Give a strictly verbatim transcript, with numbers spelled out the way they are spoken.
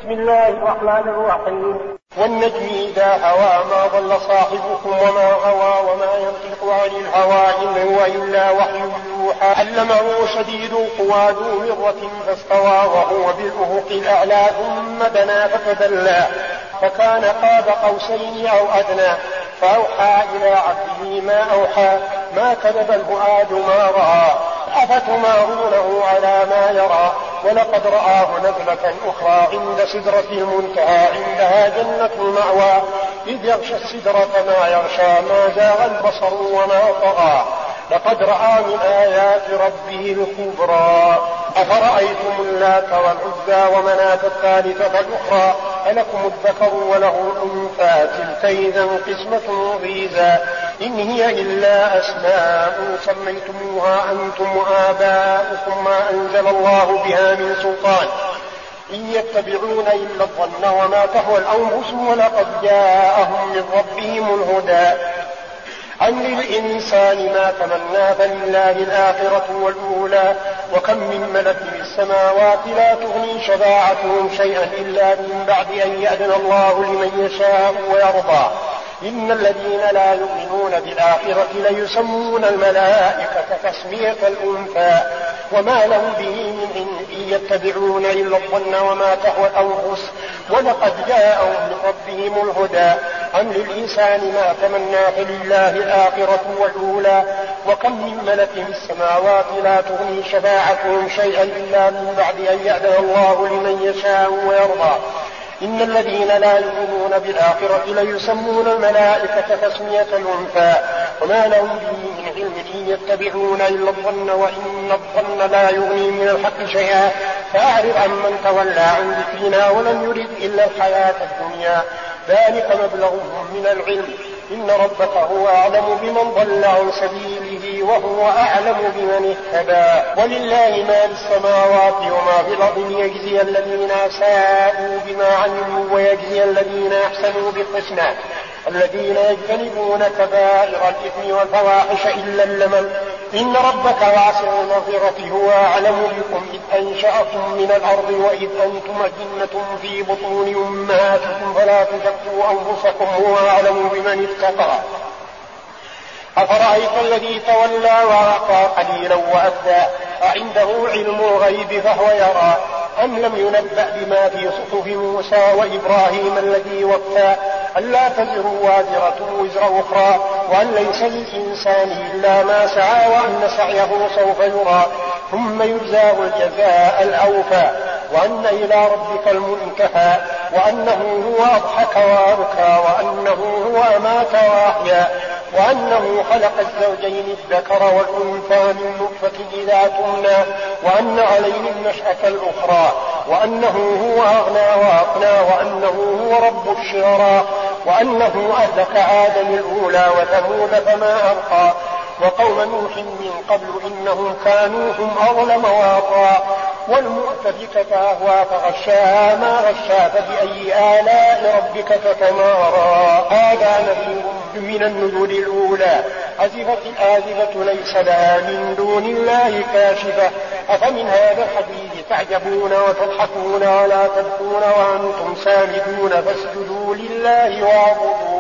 بسم الله الرحمن الرحيم. والنجم إذا هوى ما ضل صاحبكم وما غوى وما ينطق عن الهوى إن هو إلا وحي يوحى علمه شديد القوى ذو مرة فاستوى وهو بالأفق الأعلى ثم دنا فتدلى فكان قاب قوسين أو أدنى فأوحى إلى عبده ما أوحى ما كذب الفؤاد ما رأى أفتمارونه على ما يرى ولقد رآه نزلة أخرى عند سدرة المنتهى عندها جنة المأوى إذ يغشى السدرة ما يغشى ما زاغ البصر وما طغى لقد رأى من آيات ربه الكبرى أفرأيتم اللات والعزى ومناة الثالثة الأخرى ألكم الذكر وله الأنثى تلك إذا قسمة ضيزى إن هي إلا أسماء سميتموها أنتم وآباؤكم ما أنزل الله بها من سلطان إن يتبعون إلا الظن وما تهوى الأنفس ولقد جاءهم من ربهم الهدى أم للإنسان ما تمنى فلله الآخرة والأولى وكم من ملك في السماوات لا تغني شفاعتهم شيئا إلا من بعد أن يأذن الله لمن يشاء ويرضى إن الذين لا يؤمنون بالآخرة ليسمون الملائكة تسمية الأنثى وما لهم به من علم إن يتبعون إلا الظن وما تهوى الأنفس ولقد جاءهم من ربهم الهدى أم للإنسان ما تمنى فلله الآخرة والأولى وكم من ملك في السماوات لا تغني شفاعتهم شيئا إلا من بعد أن يأذن الله لمن يشاء ويرضى إن الذين لا يؤمنون بالآخرة ليسمون الملائكة تسمية الأنثى وما لهم به من علم إن يتبعون إلا الظن وإن الظن لا يغني من الحق شيئا فأعرض عن من تولى عن ذكرنا ولم يرد إلا الحياة الدنيا ذلك مبلغهم من العلم إن ربك هو أعلم بمن ضل عن سبيله وهو أعلم بمن اهتدى ولله ما في السماوات وما في الأرض ليجزي الذين أساءوا بما عملوا ويجزي الذين أحسنوا بالحسنى الذين يجتنبون كبائر الإثم والفواحش إلا اللمم إن ربك واسع المغفرة هو أعلم بكم إذ أنشأكم من الأرض وإذ أنتم أجنة في بطون أمهاتكم فلا تزكوا أنفسكم هو أعلم بمن اتقى أفرأيت الذي تولى وأعطى قليلا وأكدى أعنده علم الغيب فهو يرى أم لم ينبأ بما في صحف موسى وإبراهيم الذي وفى ألا تزر وازرة وزر أخرى وأن ليس للإنسان إلا ما سعى وأن سعيه سوف يرى ثم يجزاه الجزاء الأوفى وأن إلى ربك المنتهى وأنه هو أضحك وأبكى وأنه هو أمات وأحيا وأنه خلق الزوجين الذكر والأنثى من نطفة إذا تمنى وأن عليه النشأة الأخرى وأنه هو أغنى وأقنى وأنه هو رب الشعرى وأنه أهلك عادا الأولى وثمود فما أبقى وقوم نوح من قبل إنهم كانوا هم أظلم وأطغى والمؤتفكة أهوى فغشاها ما غشا فبأي آلاء ربك تتمارى هذا نذير من النذر الأولى أزفت الآزفة ليس لها من دون الله كاشفة أفمن هذا الحديث تعجبون وتضحكون ولا تبكون وأنتم سامدون فاسجدوا لله واعبدوا